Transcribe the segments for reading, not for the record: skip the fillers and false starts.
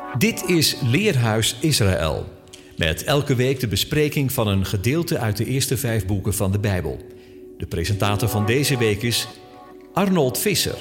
Dit is Leerhuis Israël. Met elke week de bespreking van een gedeelte uit de eerste 5 boeken van de Bijbel. De presentator van deze week is Arnold Visser.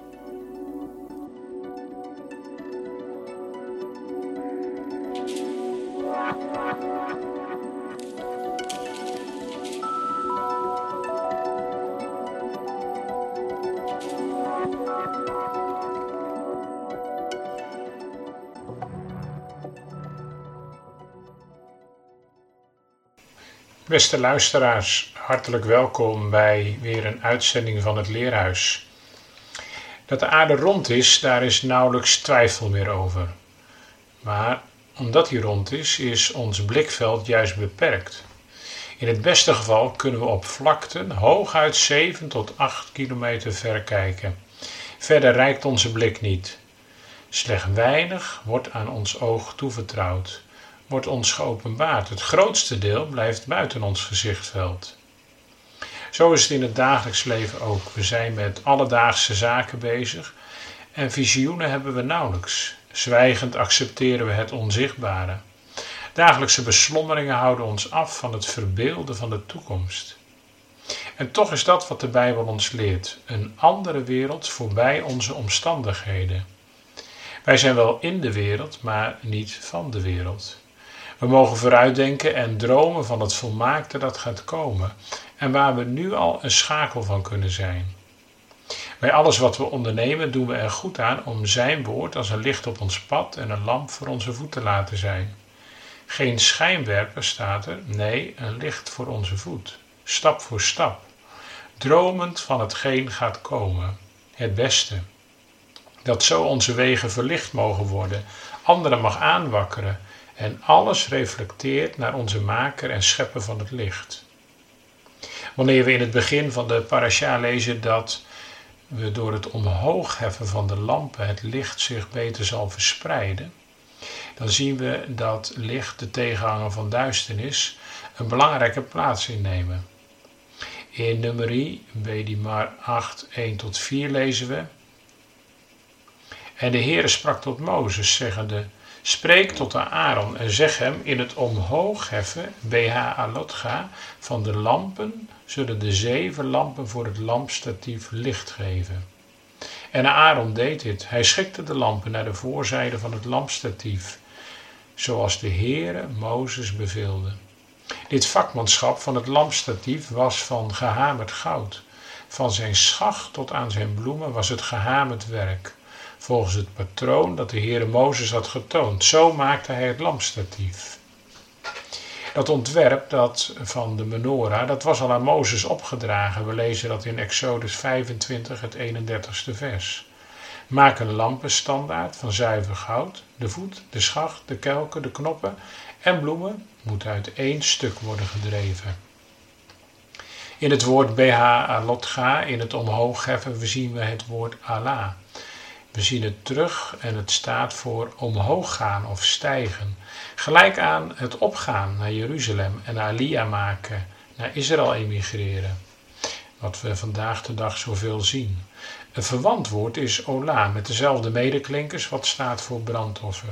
Beste luisteraars, hartelijk welkom bij weer een uitzending van het Leerhuis. Dat de aarde rond is, daar is nauwelijks twijfel meer over. Maar omdat die rond is ons blikveld juist beperkt. In het beste geval kunnen we op vlakten hooguit 7 tot 8 kilometer ver kijken. Verder reikt onze blik niet. Slechts weinig wordt aan ons oog toevertrouwd. Wordt ons geopenbaard. Het grootste deel blijft buiten ons gezichtveld. Zo is het in het dagelijks leven ook. We zijn met alledaagse zaken bezig en visioenen hebben we nauwelijks. Zwijgend accepteren we het onzichtbare. Dagelijkse beslommeringen houden ons af van het verbeelden van de toekomst. En toch is dat wat de Bijbel ons leert. Een andere wereld voorbij onze omstandigheden. Wij zijn wel in de wereld, maar niet van de wereld. We mogen vooruitdenken en dromen van het volmaakte dat gaat komen en waar we nu al een schakel van kunnen zijn. Bij alles wat we ondernemen doen we er goed aan om zijn woord als een licht op ons pad en een lamp voor onze voet te laten zijn. Geen schijnwerper staat er, nee, een licht voor onze voet, stap voor stap, dromend van hetgeen gaat komen, het beste. Dat zo onze wegen verlicht mogen worden, anderen mag aanwakkeren, en alles reflecteert naar onze maker en schepper van het licht. Wanneer we in het begin van de parasha lezen dat we door het omhoog heffen van de lampen het licht zich beter zal verspreiden, dan zien we dat licht, de tegenhanger van duisternis, een belangrijke plaats innemen. In Numeri, Bedimar 8, 1-4 lezen we: En de Heere sprak tot Mozes, zeggende: Spreek tot Aaron en zeg hem, in het omhoog heffen, BH-alotga, van de lampen zullen de 7 lampen voor het lampstatief licht geven. En Aaron deed dit. Hij schikte de lampen naar de voorzijde van het lampstatief, zoals de Heere Mozes beveelde. Dit vakmanschap van het lampstatief was van gehamerd goud. Van zijn schacht tot aan zijn bloemen was het gehamerd werk. Volgens het patroon dat de Heere Mozes had getoond. Zo maakte hij het lampstatief. Dat ontwerp van de menorah, dat was al aan Mozes opgedragen. We lezen dat in Exodus 25, het 31ste vers. Maak een lampenstandaard van zuiver goud. De voet, de schacht, de kelken, de knoppen en bloemen moeten uit 1 stuk worden gedreven. In het woord BH-alotga, in het omhoog heffen, zien we het woord Allah. We zien het terug en het staat voor omhoog gaan of stijgen. Gelijk aan het opgaan naar Jeruzalem en Aliyah maken, naar Israël emigreren. Wat we vandaag de dag zoveel zien. Een verwant woord is Ola, met dezelfde medeklinkers, wat staat voor brandoffer.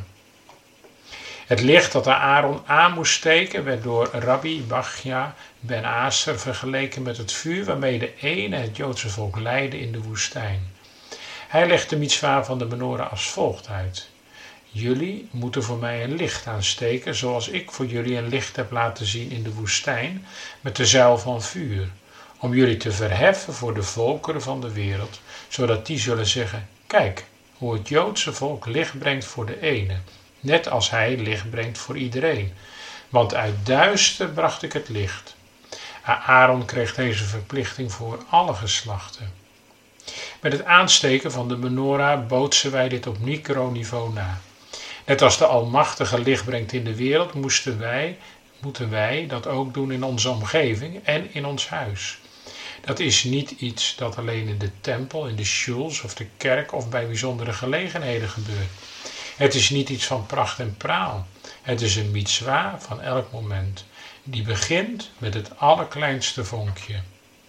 Het licht dat Aaron aan moest steken werd door Rabbi Bachja ben Aser vergeleken met het vuur waarmee de ene het Joodse volk leidde in de woestijn. Hij legt de mitzwa van de menorah als volgt uit. Jullie moeten voor mij een licht aansteken, zoals ik voor jullie een licht heb laten zien in de woestijn, met de zuil van vuur, om jullie te verheffen voor de volkeren van de wereld, zodat die zullen zeggen: Kijk, hoe het Joodse volk licht brengt voor de ene, net als hij licht brengt voor iedereen. Want uit duister bracht ik het licht. Aaron kreeg deze verplichting voor alle geslachten. Met het aansteken van de menorah bootsen wij dit op microniveau na. Net als de Almachtige licht brengt in de wereld, moeten wij dat ook doen in onze omgeving en in ons huis. Dat is niet iets dat alleen in de tempel, in de shuls of de kerk of bij bijzondere gelegenheden gebeurt. Het is niet iets van pracht en praal. Het is een mitzwa van elk moment. Die begint met het allerkleinste vonkje.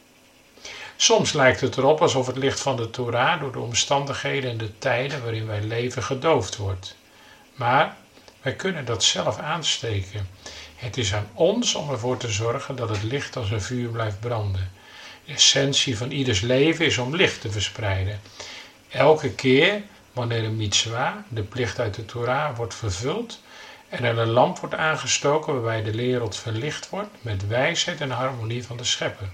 Soms lijkt het erop alsof het licht van de Torah door de omstandigheden en de tijden waarin wij leven gedoofd wordt. Maar wij kunnen dat zelf aansteken. Het is aan ons om ervoor te zorgen dat het licht als een vuur blijft branden. De essentie van ieders leven is om licht te verspreiden. Elke keer wanneer een mitzwa, de plicht uit de Torah, wordt vervuld en er een lamp wordt aangestoken waarbij de wereld verlicht wordt met wijsheid en harmonie van de Schepper.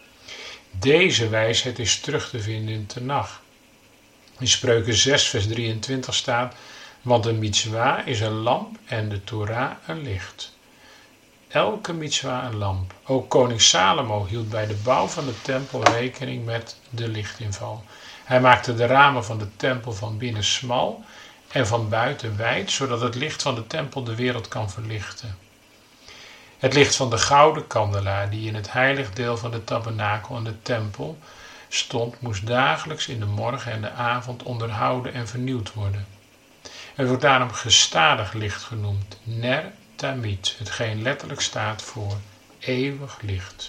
Deze wijsheid is terug te vinden in Tenach. In Spreuken 6 vers 23 staat: want een mitzwa is een lamp en de Torah een licht. Elke mitzwa een lamp. Ook koning Salomo hield bij de bouw van de tempel rekening met de lichtinval. Hij maakte de ramen van de tempel van binnen smal en van buiten wijd, zodat het licht van de tempel de wereld kan verlichten. Het licht van de gouden kandelaar die in het heilig deel van de tabernakel en de tempel stond, moest dagelijks in de morgen en de avond onderhouden en vernieuwd worden. Het wordt daarom gestadig licht genoemd, ner tamid, hetgeen letterlijk staat voor eeuwig licht.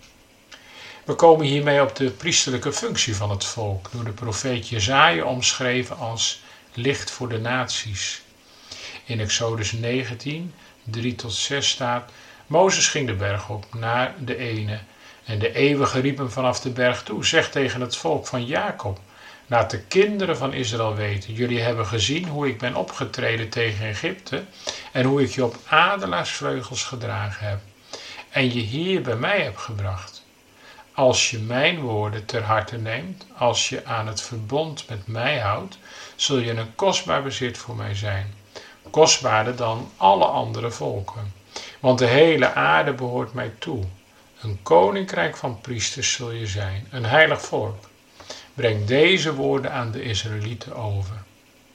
We komen hiermee op de priesterlijke functie van het volk, door de profeet Jesaja omschreven als licht voor de naties. In Exodus 19, 3-6 staat: Mozes ging de berg op naar de ene, en de eeuwige riep hem vanaf de berg toe: zeg tegen het volk van Jacob, laat de kinderen van Israël weten, jullie hebben gezien hoe ik ben opgetreden tegen Egypte en hoe ik je op adelaarsvleugels gedragen heb en je hier bij mij heb gebracht. Als je mijn woorden ter harte neemt, als je aan het verbond met mij houdt, zul je een kostbaar bezit voor mij zijn, kostbaarder dan alle andere volken. Want de hele aarde behoort mij toe. Een koninkrijk van priesters zul je zijn, een heilig volk. Breng deze woorden aan de Israëlieten over.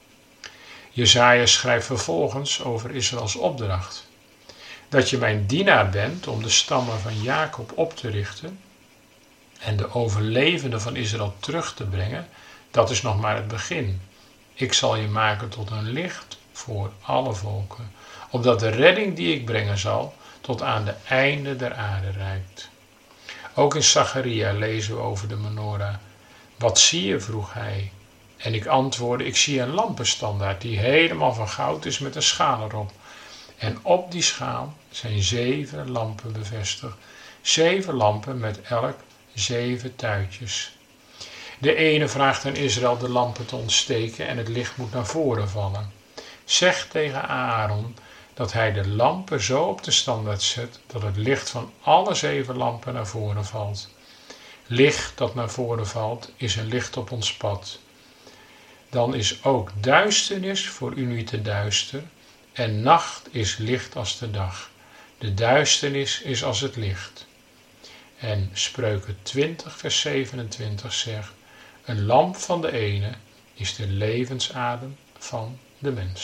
Jesaja schrijft vervolgens over Israëls opdracht: dat je mijn dienaar bent om de stammen van Jacob op te richten en de overlevenden van Israël terug te brengen, dat is nog maar het begin. Ik zal je maken tot een licht voor alle volken, opdat de redding die ik brengen zal tot aan de einde der aarde reikt. Ook in Zacharia lezen we over de menorah. Wat zie je? Vroeg hij. En ik antwoordde: ik zie een lampenstandaard die helemaal van goud is met een schaal erop. En op die schaal zijn 7 lampen bevestigd. 7 lampen met elk 7 tuitjes. De ene vraagt aan Israël de lampen te ontsteken en het licht moet naar voren vallen. Zeg tegen Aaron dat hij de lampen zo op de standaard zet dat het licht van alle 7 lampen naar voren valt. Licht dat naar voren valt is een licht op ons pad. Dan is ook duisternis voor u niet te duister en nacht is licht als de dag. De duisternis is als het licht. En Spreuken 20 vers 27 zegt: een lamp van de ene is de levensadem van de mens.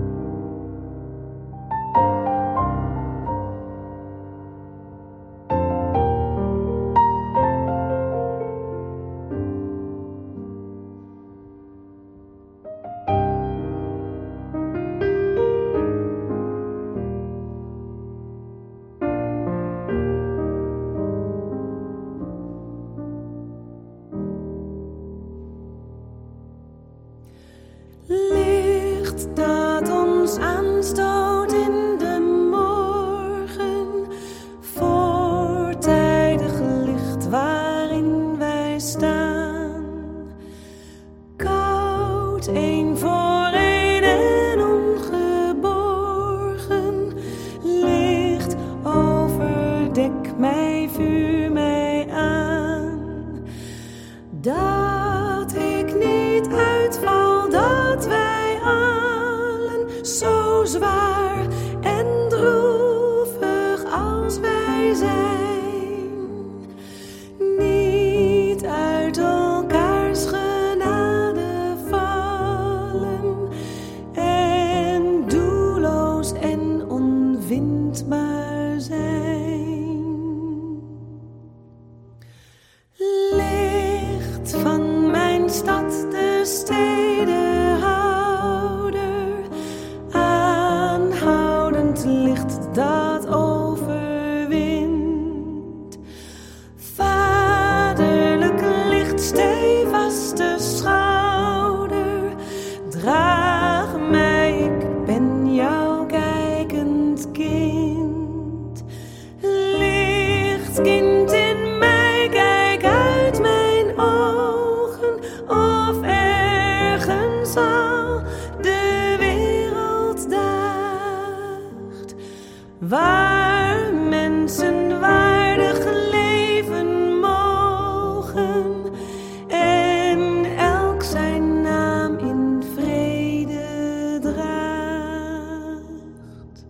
Licht dat ons aanstoot in de morgen, voortijdig licht waarin wij staan. Koud, één voor één en ongeborgen, licht overdek mij, vuur mij aan. Dat ik niet uitval, dat wij allen zo zwaar waar mensen waardig leven mogen en elk zijn naam in vrede draagt.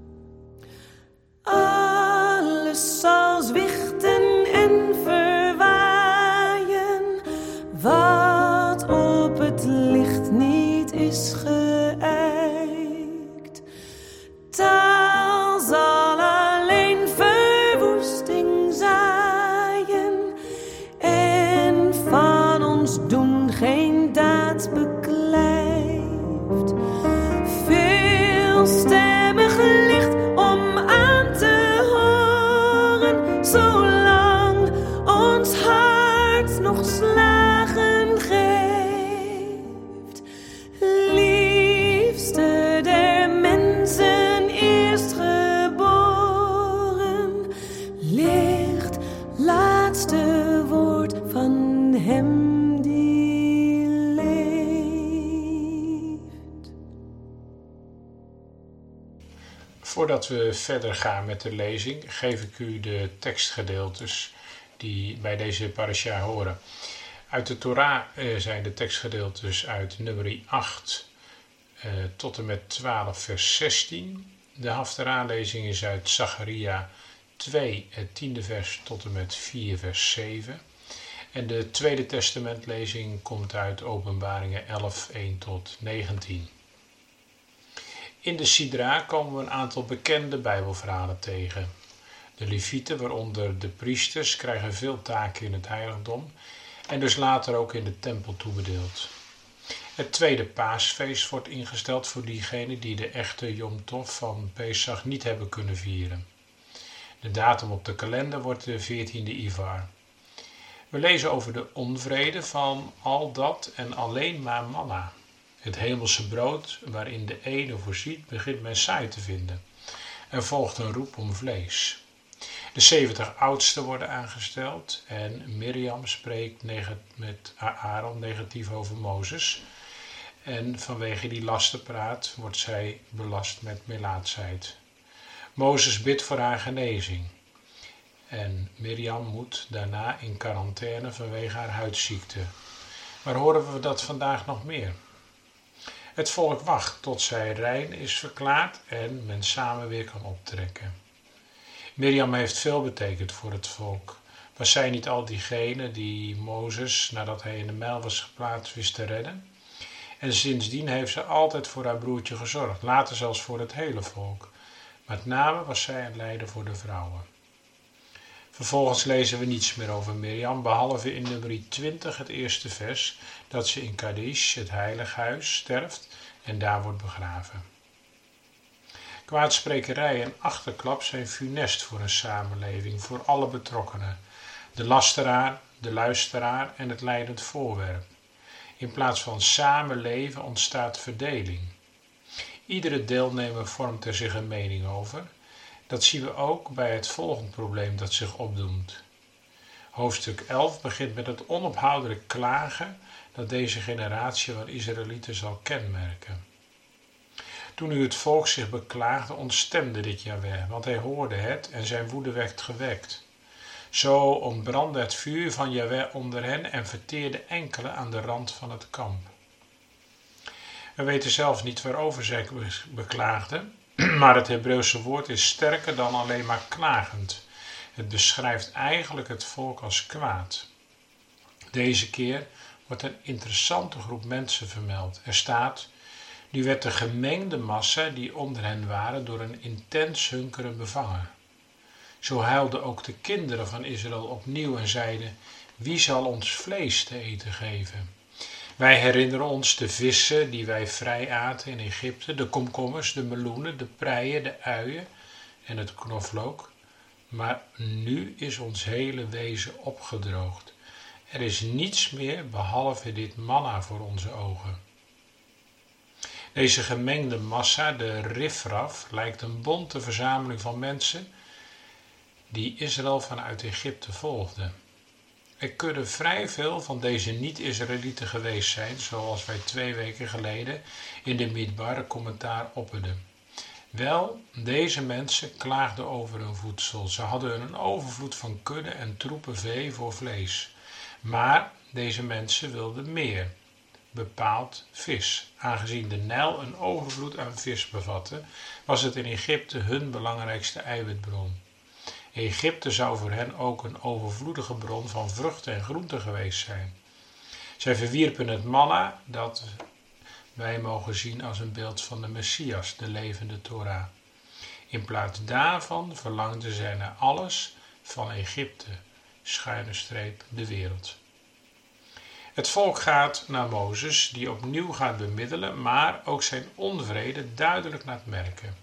Alles zal zwichten en verwaaien, wat op het licht niet is geëikt. Taal zal alleen verwoesting zaaien en van ons doen geen daad beklijft. Veelstemmig licht om aan te horen, zolang ons hart nog slagen geeft. Liefste der mensen eerstgeboren, licht, laatste woord van hem die leeft. Voordat we verder gaan met de lezing, geef ik u de tekstgedeeltes die bij deze parasha horen. Uit de Torah zijn de tekstgedeeltes uit Numeri 8 tot en met 12 vers 16. De Haftarah-lezing is uit Zacharia 2, het 10e vers tot en met 4 vers 7. En de Tweede Testamentlezing komt uit Openbaringen 11, 1 tot 19. In de Sidra komen we een aantal bekende Bijbelverhalen tegen. De Levieten, waaronder de priesters, krijgen veel taken in het heiligdom en dus later ook in de tempel toebedeeld. Het tweede paasfeest wordt ingesteld voor diegenen die de echte Yom Tov van Pesach niet hebben kunnen vieren. De datum op de kalender wordt de 14e Ivar. We lezen over de onvrede van al dat en alleen maar manna. Het hemelse brood waarin de ene voorziet, begint men saai te vinden. Er volgt een roep om vlees. De 70 oudsten worden aangesteld en Mirjam spreekt met Aaron negatief over Mozes. En vanwege die lastenpraat wordt zij belast met melaatsheid. Mozes bidt voor haar genezing. En Mirjam moet daarna in quarantaine vanwege haar huidziekte. Maar horen we dat vandaag nog meer? Het volk wacht tot zij rein is verklaard en men samen weer kan optrekken. Mirjam heeft veel betekend voor het volk. Was zij niet al diegene die Mozes, nadat hij in de mijl was geplaatst, wist te redden? En sindsdien heeft ze altijd voor haar broertje gezorgd, later zelfs voor het hele volk. Met name was zij een leider voor de vrouwen. Vervolgens lezen we niets meer over Mirjam, behalve in Numeri 20 het eerste vers, dat ze in Kadesh, het heilighuis, sterft en daar wordt begraven. Kwaadsprekerij en achterklap zijn funest voor een samenleving, voor alle betrokkenen. De lasteraar, de luisteraar en het leidend voorwerp. In plaats van samenleven ontstaat verdeling. Iedere deelnemer vormt er zich een mening over. Dat zien we ook bij het volgende probleem dat zich opdoemt. Hoofdstuk 11 begint met het onophoudelijk klagen dat deze generatie van Israëlieten zal kenmerken. Toen nu het volk zich beklaagde, ontstemde dit Jahweh, want hij hoorde het en zijn woede werd gewekt. Zo ontbrandde het vuur van Jahweh onder hen en verteerde enkele aan de rand van het kamp. We weten zelfs niet waarover zij beklaagden, maar het Hebreeuwse woord is sterker dan alleen maar klagend. Het beschrijft eigenlijk het volk als kwaad. Deze keer wordt een interessante groep mensen vermeld. Er staat: nu werd de gemengde massa die onder hen waren door een intens hunkeren bevangen. Zo huilden ook de kinderen van Israël opnieuw en zeiden: wie zal ons vlees te eten geven? Wij herinneren ons de vissen die wij vrij aten in Egypte, de komkommers, de meloenen, de preien, de uien en het knoflook. Maar nu is ons hele wezen opgedroogd. Er is niets meer behalve dit manna voor onze ogen. Deze gemengde massa, de Rifraf, lijkt een bonte verzameling van mensen die Israël vanuit Egypte volgden. Er kunnen vrij veel van deze niet-Israëlieten geweest zijn, zoals wij 2 weken geleden in de Midbar commentaar opperden. Wel, deze mensen klaagden over hun voedsel. Ze hadden een overvloed van kudde en troepen vee voor vlees. Maar deze mensen wilden meer, bepaald vis. Aangezien de Nijl een overvloed aan vis bevatte, was het in Egypte hun belangrijkste eiwitbron. Egypte zou voor hen ook een overvloedige bron van vruchten en groenten geweest zijn. Zij verwierpen het manna, dat wij mogen zien als een beeld van de Messias, de levende Torah. In plaats daarvan verlangden zij naar alles van Egypte, _de wereld. Het volk gaat naar Mozes, die opnieuw gaat bemiddelen, maar ook zijn onvrede duidelijk laat merken.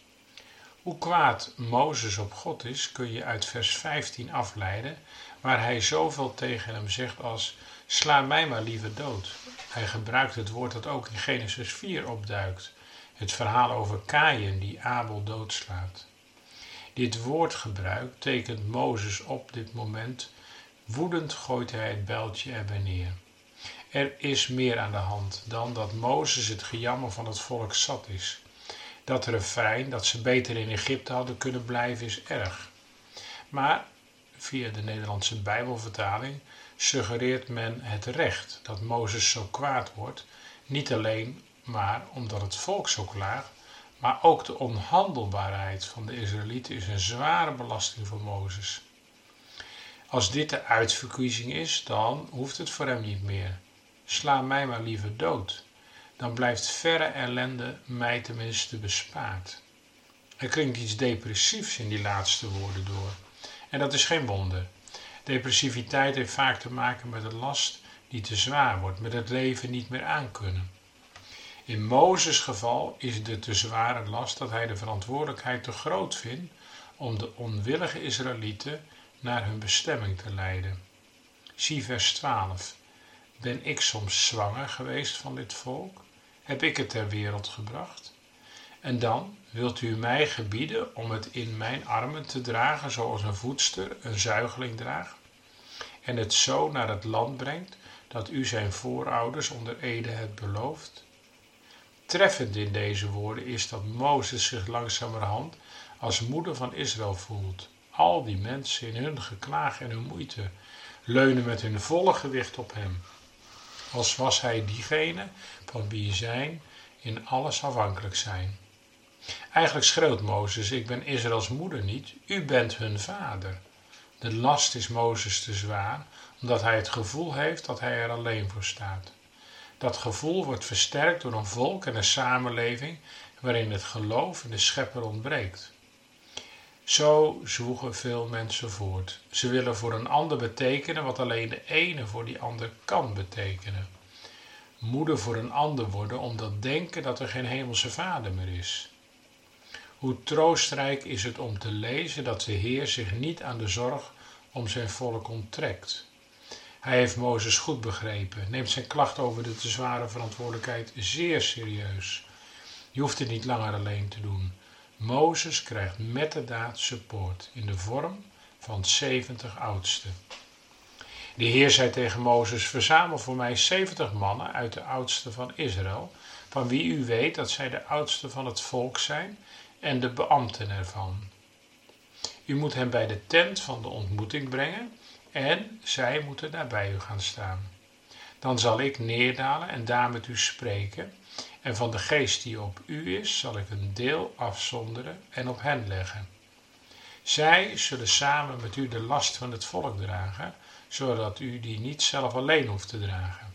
Hoe kwaad Mozes op God is, kun je uit vers 15 afleiden, waar hij zoveel tegen hem zegt als: sla mij maar liever dood. Hij gebruikt het woord dat ook in Genesis 4 opduikt, het verhaal over Kaïn die Abel doodslaat. Dit woordgebruik tekent Mozes op dit moment. Woedend gooit hij het bijltje erbij neer. Er is meer aan de hand dan dat Mozes het gejammer van het volk zat is. Dat refrein dat ze beter in Egypte hadden kunnen blijven is erg. Maar via de Nederlandse Bijbelvertaling suggereert men het recht dat Mozes zo kwaad wordt, niet alleen maar omdat het volk zo klaagt, maar ook de onhandelbaarheid van de Israëlieten is een zware belasting voor Mozes. Als dit de uitverkiezing is, dan hoeft het voor hem niet meer. Sla mij maar liever dood. Dan blijft verre ellende mij tenminste bespaard. Er klinkt iets depressiefs in die laatste woorden door. En dat is geen wonder. Depressiviteit heeft vaak te maken met een last die te zwaar wordt, met het leven niet meer aankunnen. In Mozes' geval is de te zware last dat hij de verantwoordelijkheid te groot vindt om de onwillige Israëlieten naar hun bestemming te leiden. Zie vers 12. Ben ik soms zwanger geweest van dit volk? Heb ik het ter wereld gebracht? En dan wilt u mij gebieden om het in mijn armen te dragen zoals een voedster een zuigeling draagt? En het zo naar het land brengt dat u zijn voorouders onder ede hebt beloofd? Treffend in deze woorden is dat Mozes zich langzamerhand als moeder van Israël voelt. Al die mensen in hun geklaag en hun moeite leunen met hun volle gewicht op hem. Als was hij diegene van wie zij in alles afhankelijk zijn. Eigenlijk schreeuwt Mozes: ik ben Israëls moeder niet, u bent hun vader. De last is Mozes te zwaar, omdat hij het gevoel heeft dat hij er alleen voor staat. Dat gevoel wordt versterkt door een volk en een samenleving waarin het geloof in de Schepper ontbreekt. Zo zwoegen veel mensen voort. Ze willen voor een ander betekenen wat alleen de ene voor die ander kan betekenen. Moeder voor een ander worden omdat denken dat er geen hemelse vader meer is. Hoe troostrijk is het om te lezen dat de Heer zich niet aan de zorg om zijn volk onttrekt. Hij heeft Mozes goed begrepen, neemt zijn klacht over de te zware verantwoordelijkheid zeer serieus. Je hoeft het niet langer alleen te doen. Mozes krijgt metterdaad support in de vorm van 70 oudsten. De Heer zei tegen Mozes: verzamel voor mij 70 mannen uit de oudsten van Israël, van wie u weet dat zij de oudsten van het volk zijn en de beambten ervan. U moet hen bij de tent van de ontmoeting brengen en zij moeten daar bij u gaan staan. Dan zal ik neerdalen en daar met u spreken, en van de geest die op u is, zal ik een deel afzonderen en op hen leggen. Zij zullen samen met u de last van het volk dragen, zodat u die niet zelf alleen hoeft te dragen.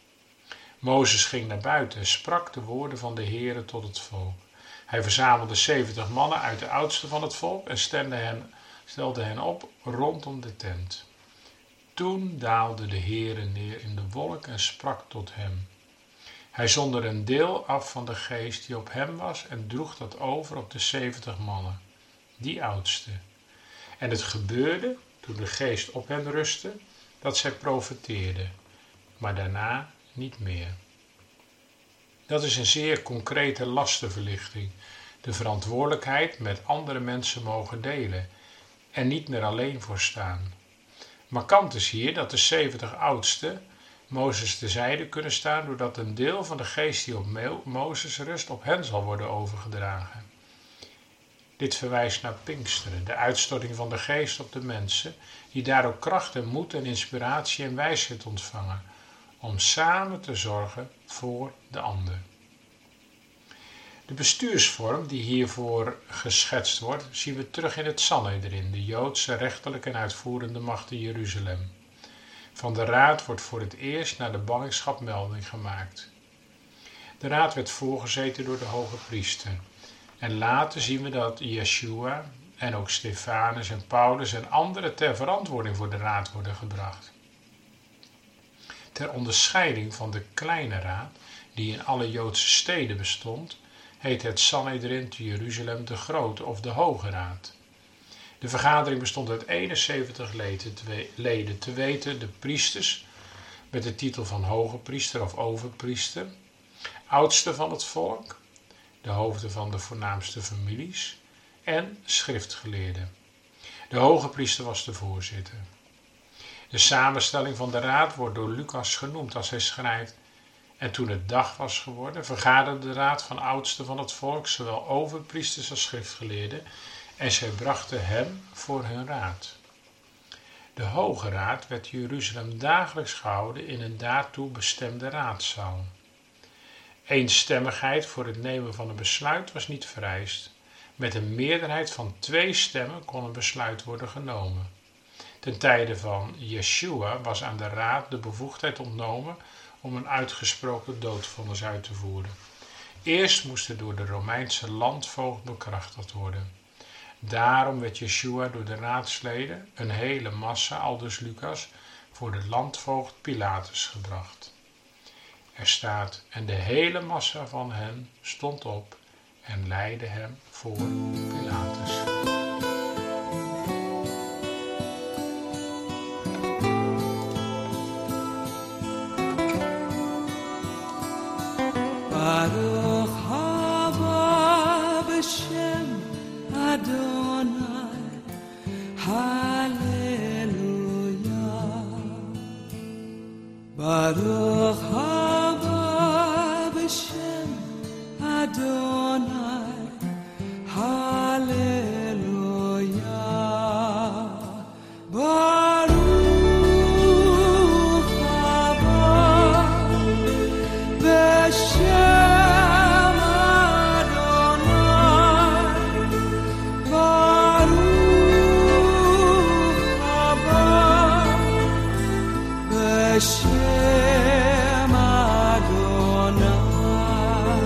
Mozes ging naar buiten en sprak de woorden van de Heere tot het volk. Hij verzamelde 70 mannen uit de oudsten van het volk en stelde hen op rondom de tent. Toen daalde de Heere neer in de wolk en sprak tot hem. Hij zond er een deel af van de geest die op hem was en droeg dat over op de 70 mannen, die oudste. En het gebeurde, toen de geest op hen rustte, dat zij profeteerden, maar daarna niet meer. Dat is een zeer concrete lastenverlichting, de verantwoordelijkheid met andere mensen mogen delen en niet meer alleen voor staan. Markant is hier dat de 70 oudsten Mozes terzijde kunnen staan, doordat een deel van de geest die op Mozes rust op hen zal worden overgedragen. Dit verwijst naar Pinksteren, de uitstorting van de geest op de mensen, die daardoor kracht en moed en inspiratie en wijsheid ontvangen, om samen te zorgen voor de ander. De bestuursvorm die hiervoor geschetst wordt, zien we terug in het Sanhedrin, de Joodse rechterlijke en uitvoerende macht in Jeruzalem. Van de raad wordt voor het eerst na de ballingschap melding gemaakt. De raad werd voorgezeten door de hoge priester. En later zien we dat Yeshua en ook Stefanus en Paulus en anderen ter verantwoording voor de raad worden gebracht. Ter onderscheiding van de kleine raad, die in alle Joodse steden bestond, heet het Sanhedrin te Jeruzalem de Grote of de Hoge Raad. De vergadering bestond uit 71 leden, te weten de priesters met de titel van hoge priester of overpriester, oudsten van het volk, de hoofden van de voornaamste families en schriftgeleerden. De hoge priester was de voorzitter. De samenstelling van de raad wordt door Lucas genoemd als hij schrijft: en toen het dag was geworden, vergaderde de raad van oudsten van het volk, zowel overpriesters als schriftgeleerden, en zij brachten hem voor hun raad. De Hoge Raad werd in Jeruzalem dagelijks gehouden in een daartoe bestemde raadzaal. Eenstemmigheid voor het nemen van een besluit was niet vereist. Met een meerderheid van 2 stemmen kon een besluit worden genomen. Ten tijde van Yeshua was aan de raad de bevoegdheid ontnomen om een uitgesproken doodvonnis uit te voeren. Eerst moest het door de Romeinse landvoogd bekrachtigd worden. Daarom werd Yeshua door de raadsleden, een hele massa, aldus Lucas, voor de landvoogd Pilatus gebracht. Er staat: en de hele massa van hen stond op en leidde hem voor Pilatus. Baruch haba b'shem Adonai, Hallelujah. Baruch haba b'shem Adonai, Hallelujah. Baruch haba b'shem Hashem Adonai,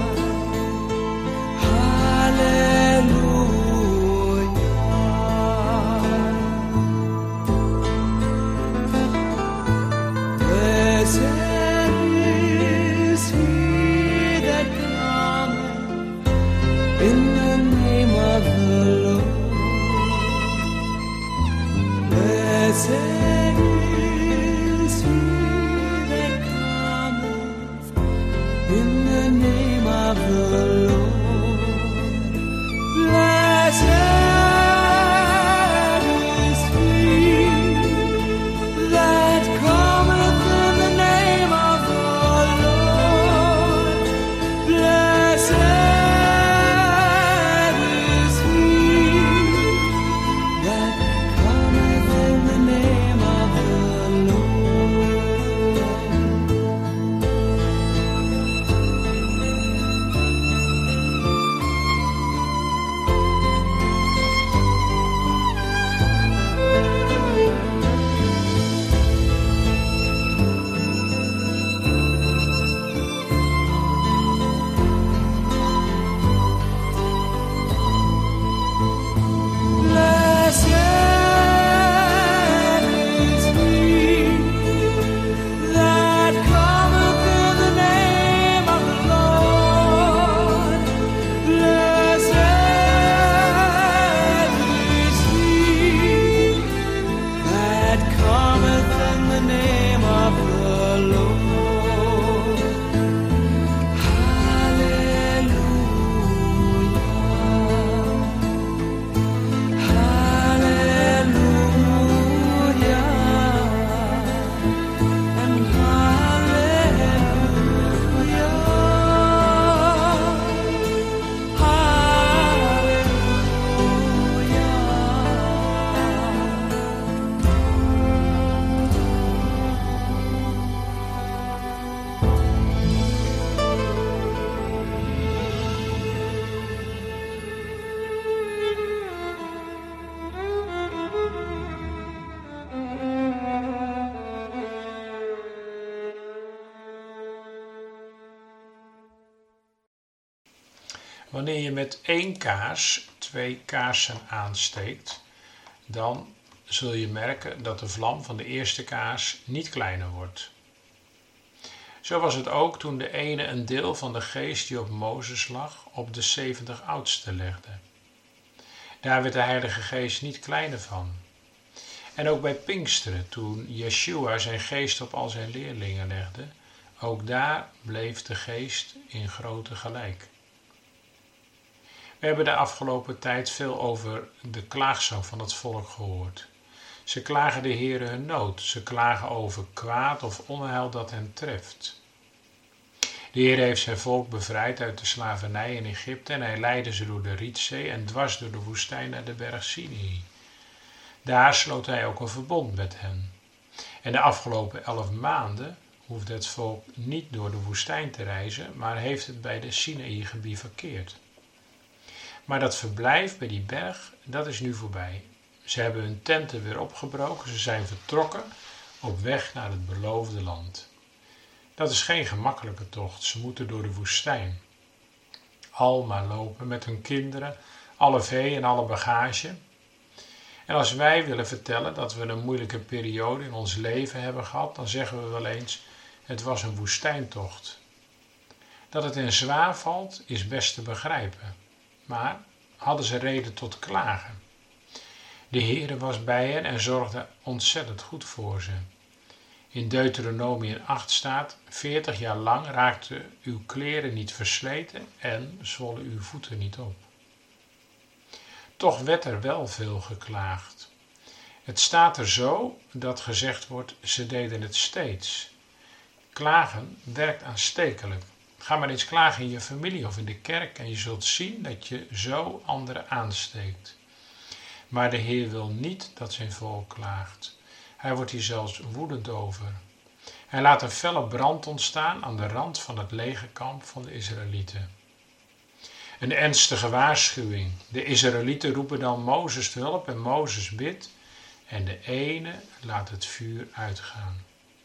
Hallelujah. Blessed is he that cometh in the name of the Lord. Blessed in the name of the Lord, blessed is he that cometh in the name of the Lord, blessed is he that cometh in the name of the Lord. Wanneer je met 1 kaars 2 kaarsen aansteekt, dan zul je merken dat de vlam van de eerste kaars niet kleiner wordt. Zo was het ook toen de ene een deel van de geest die op Mozes lag op de 70 oudsten legde. Daar werd de Heilige Geest niet kleiner van. En ook bij Pinksteren, toen Yeshua zijn geest op al zijn leerlingen legde, ook daar bleef de geest in grootte gelijk. We hebben de afgelopen tijd veel over de klaagzang van het volk gehoord. Ze klagen de Heere hun nood, ze klagen over kwaad of onheil dat hen treft. De Heer heeft zijn volk bevrijd uit de slavernij in Egypte en hij leidde ze door de Rietzee en dwars door de woestijn naar de berg Sinai. Daar sloot hij ook een verbond met hen. En de afgelopen 11 maanden hoefde het volk niet door de woestijn te reizen, maar heeft het bij de Sinaï gebivakkeerd. Maar dat verblijf bij die berg, dat is nu voorbij. Ze hebben hun tenten weer opgebroken, ze zijn vertrokken op weg naar het beloofde land. Dat is geen gemakkelijke tocht, ze moeten door de woestijn. Al maar lopen met hun kinderen, alle vee en alle bagage. En als wij willen vertellen dat we een moeilijke periode in ons leven hebben gehad, dan zeggen we wel eens, het was een woestijntocht. Dat het hen zwaar valt, is best te begrijpen. Maar hadden ze reden tot klagen? De Heere was bij hen en zorgde ontzettend goed voor ze. In Deuteronomium 8 staat, 40 jaar lang raakten uw kleren niet versleten en zwollen uw voeten niet op. Toch werd er wel veel geklaagd. Het staat er zo dat gezegd wordt, ze deden het steeds. Klagen werkt aanstekelijk. Ga maar eens klagen in je familie of in de kerk en je zult zien dat je zo anderen aansteekt. Maar de Heer wil niet dat zijn volk klaagt. Hij wordt hier zelfs woedend over. Hij laat een felle brand ontstaan aan de rand van het legerkamp van de Israëlieten. Een ernstige waarschuwing. De Israëlieten roepen dan Mozes te hulp en Mozes bidt en de ene laat het vuur uitgaan.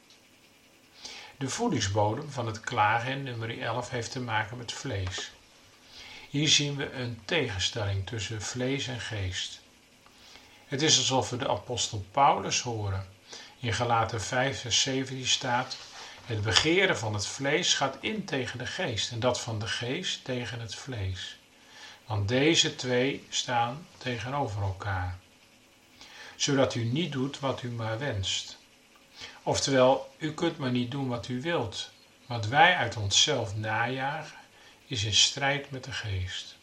De voedingsbodem van het klagen in nummer 11 heeft te maken met vlees. Hier zien we een tegenstelling tussen vlees en geest. Het is alsof we de apostel Paulus horen. In Galaten 5 vers 17 staat, het begeren van het vlees gaat in tegen de geest en dat van de geest tegen het vlees. Want deze twee staan tegenover elkaar. Zodat u niet doet wat u maar wenst. Oftewel, u kunt maar niet doen wat u wilt. Wat wij uit onszelf najagen, is in strijd met de geest.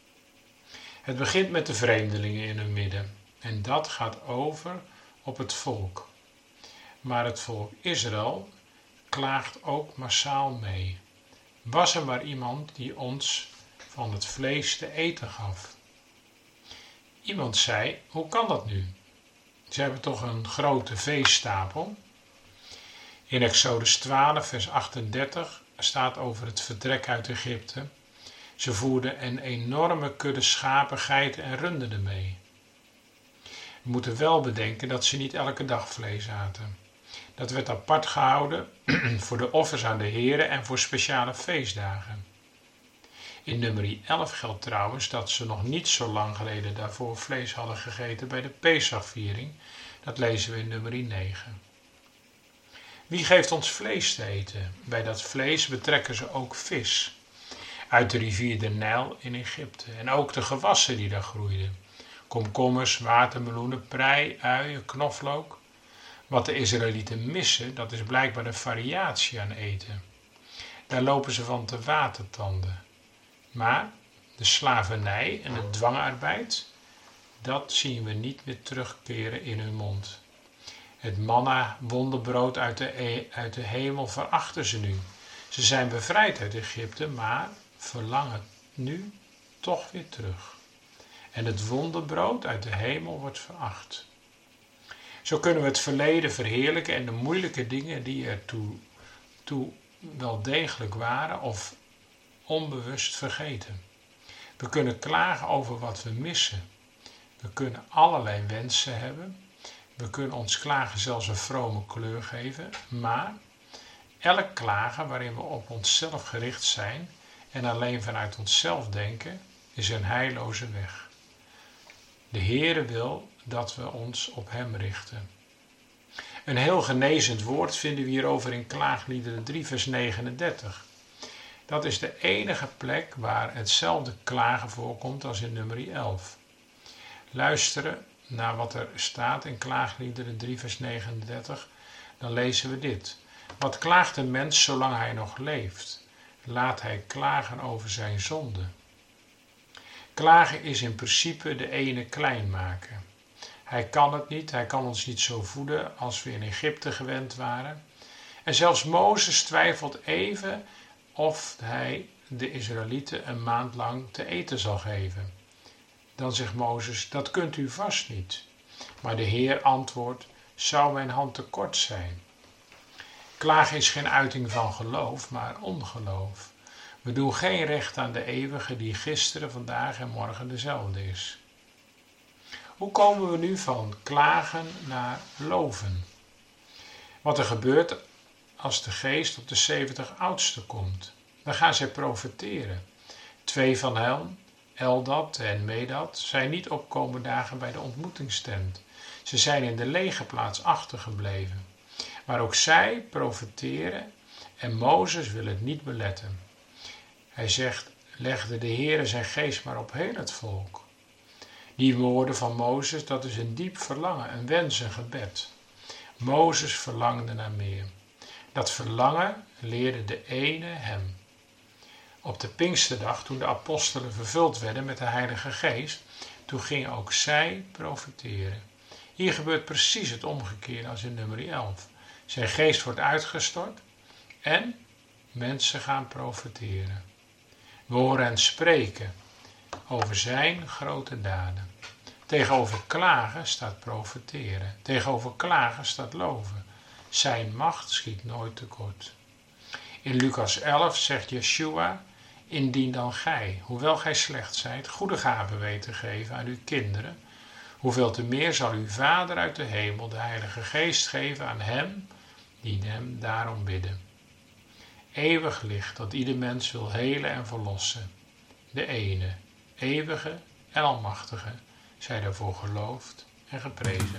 Het begint met de vreemdelingen in hun midden. En dat gaat over op het volk. Maar het volk Israël klaagt ook massaal mee. Was er maar iemand die ons van het vlees te eten gaf. Iemand zei, hoe kan dat nu? Ze hebben toch een grote veestapel? In Exodus 12 vers 38 staat over het vertrek uit Egypte. Ze voerden een enorme kudde schapen, geiten en runderen mee. We moeten wel bedenken dat ze niet elke dag vlees aten. Dat werd apart gehouden voor de offers aan de Here en voor speciale feestdagen. In nummer 11 geldt trouwens dat ze nog niet zo lang geleden daarvoor vlees hadden gegeten bij de Pesachviering. Dat lezen we in nummer 9. Wie geeft ons vlees te eten? Bij dat vlees betrekken ze ook vis. Uit de rivier de Nijl in Egypte. En ook de gewassen die daar groeiden. Komkommers, watermeloenen, prei, uien, knoflook. Wat de Israëlieten missen, dat is blijkbaar een variatie aan eten. Daar lopen ze van te watertanden. Maar de slavernij en de dwangarbeid, dat zien we niet meer terugkeren in hun mond. Het manna, wonderbrood uit de hemel verachten ze nu. Ze zijn bevrijd uit Egypte, maar verlangen nu toch weer terug. En het wonderbrood uit de hemel wordt veracht. Zo kunnen we het verleden verheerlijken en de moeilijke dingen die er toe wel degelijk waren of onbewust vergeten. We kunnen klagen over wat we missen. We kunnen allerlei wensen hebben. We kunnen ons klagen zelfs een vrome kleur geven. Maar elk klagen waarin we op onszelf gericht zijn en alleen vanuit onszelf denken is een heilloze weg. De Heere wil dat we ons op hem richten. Een heel genezend woord vinden we hierover in Klaagliederen 3 vers 39. Dat is de enige plek waar hetzelfde klagen voorkomt als in nummer 11. Luisteren naar wat er staat in Klaagliederen 3 vers 39, dan lezen we dit. Wat klaagt een mens zolang hij nog leeft? Laat hij klagen over zijn zonde. Klagen is in principe de ene klein maken. Hij kan het niet, hij kan ons niet zo voeden als we in Egypte gewend waren. En zelfs Mozes twijfelt even of hij de Israëlieten een maand lang te eten zal geven. Dan zegt Mozes, dat kunt u vast niet. Maar de Heer antwoordt, zou mijn hand te kort zijn? Klagen is geen uiting van geloof, maar ongeloof. We doen geen recht aan de eeuwige die gisteren, vandaag en morgen dezelfde is. Hoe komen we nu van klagen naar loven? Wat er gebeurt als de geest op de 70 oudsten komt. Dan gaan zij profeteren. 2 van hen, Eldad en Medad, zijn niet opkomen dagen bij de ontmoetingstent. Ze zijn in de legerplaats achtergebleven. Maar ook zij profeteren en Mozes wil het niet beletten. Hij zegt, legde de Heere zijn geest maar op heel het volk. Die woorden van Mozes, dat is een diep verlangen, een wens, een gebed. Mozes verlangde naar meer. Dat verlangen leerde de ene hem. Op de Pinksterdag, toen de apostelen vervuld werden met de Heilige Geest, toen gingen ook zij profeteren. Hier gebeurt precies het omgekeerde als in nummer 11. Zijn geest wordt uitgestort en mensen gaan profeteren. We horen hen spreken over zijn grote daden. Tegenover klagen staat profeteren. Tegenover klagen staat loven. Zijn macht schiet nooit tekort. In Lucas 11 zegt Yeshua, indien dan gij, hoewel gij slecht zijt, goede gaven weet te geven aan uw kinderen, hoeveel te meer zal uw Vader uit de hemel de Heilige Geest geven aan hem die hem daarom bidden. Eeuwig licht dat ieder mens wil helen en verlossen. De ene, eeuwige en almachtige, zij daarvoor geloofd en geprezen.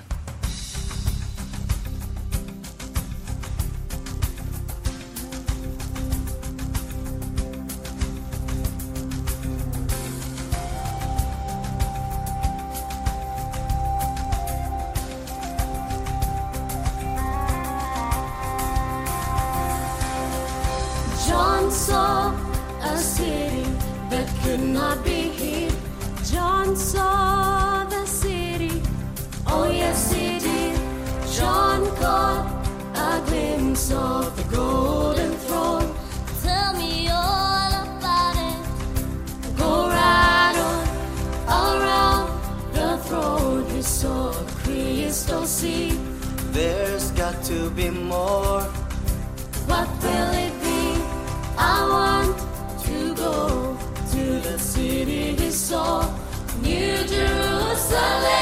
John saw a city that could not be hid. John saw the city, oh yes he did. John caught a glimpse of the golden throne. Tell me all about it. Go right on around the throne. He saw a crystal sea. There's got to be more. What will it be? I want to go to the city he saw, New Jerusalem.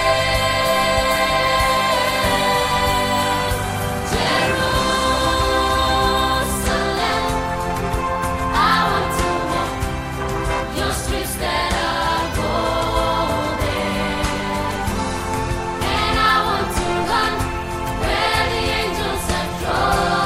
Jerusalem, I want to walk your streets that are golden, and I want to run where the angels have trod.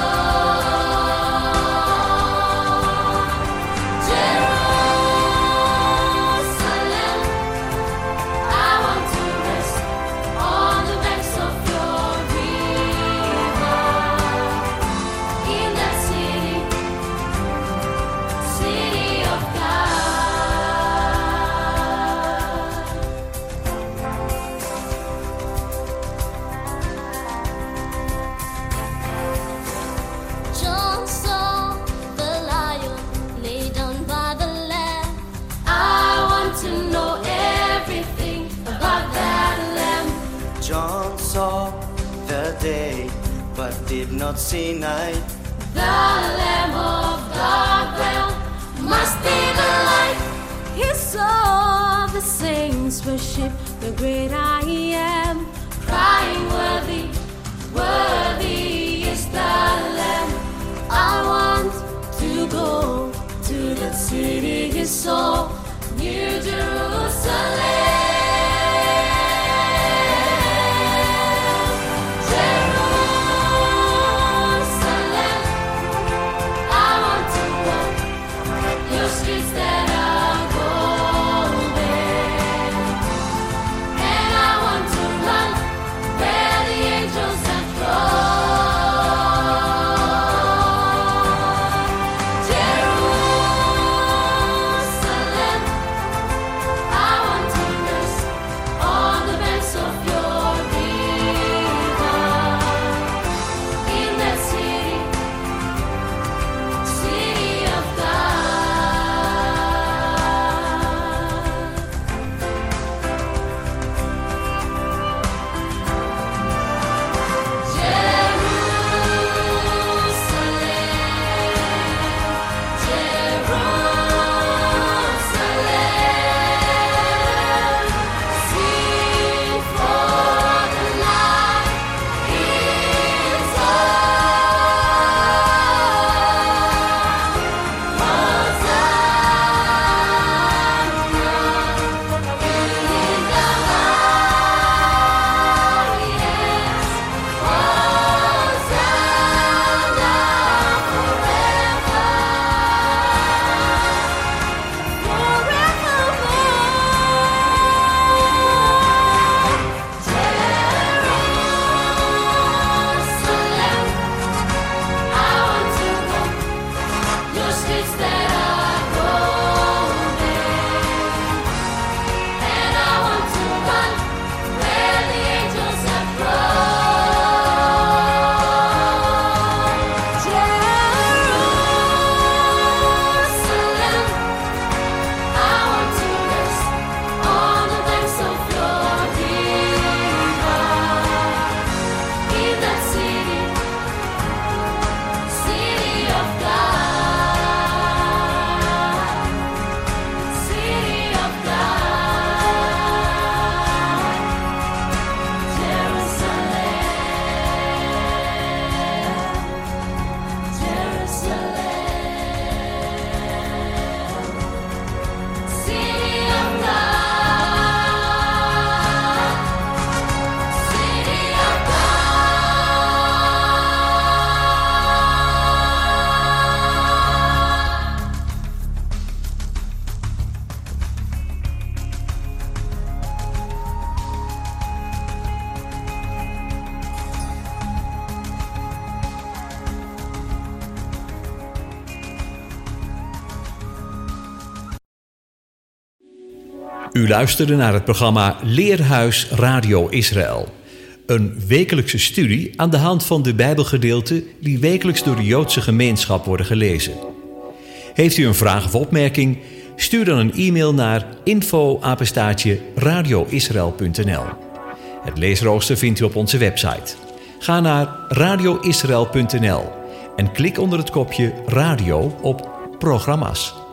John saw the lion lay down by the lamb. I want to know everything about that lamb. John saw the day, but did not see night. The Lamb of God, well, must be the light. He saw the saints worship the great I Am, crying, worthy, worthy is the Lamb. I want to go to that city is so near Jerusalem. U luisterde naar het programma Leerhuis Radio Israël. Een wekelijkse studie aan de hand van de Bijbelgedeelten die wekelijks door de Joodse gemeenschap worden gelezen. Heeft u een vraag of opmerking? Stuur dan een e-mail naar info@radioisrael.nl. Het leesrooster vindt u op onze website. Ga naar radioisrael.nl en klik onder het kopje Radio op Programma's.